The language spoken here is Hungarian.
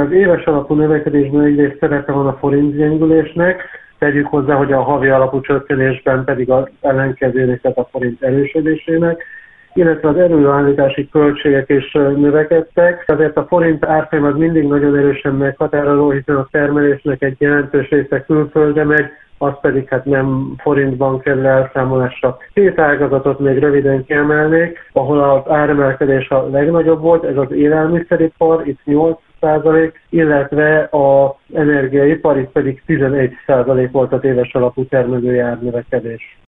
Az éves alapú növekedésben egyrészt szerepe van a forint gyengülésnek, tegyük hozzá, hogy a havi alapú csökkenésben pedig az ellenkezőnek, tehát a forint erősödésének, illetve az előállítási költségek is növekedtek. Ezért a forint árfolyam az mindig nagyon erősen meghatározó, hiszen a termelésnek egy jelentős része külföldre megy, az pedig hát nem forintban kerül elszámolásra. Két ágazatot még röviden kiemelnék, ahol az áremelkedés a legnagyobb volt, ez az élelmiszeripar, itt 8%, illetve az energiaipar, itt pedig 11% volt az éves alapú termelői árnövekedés.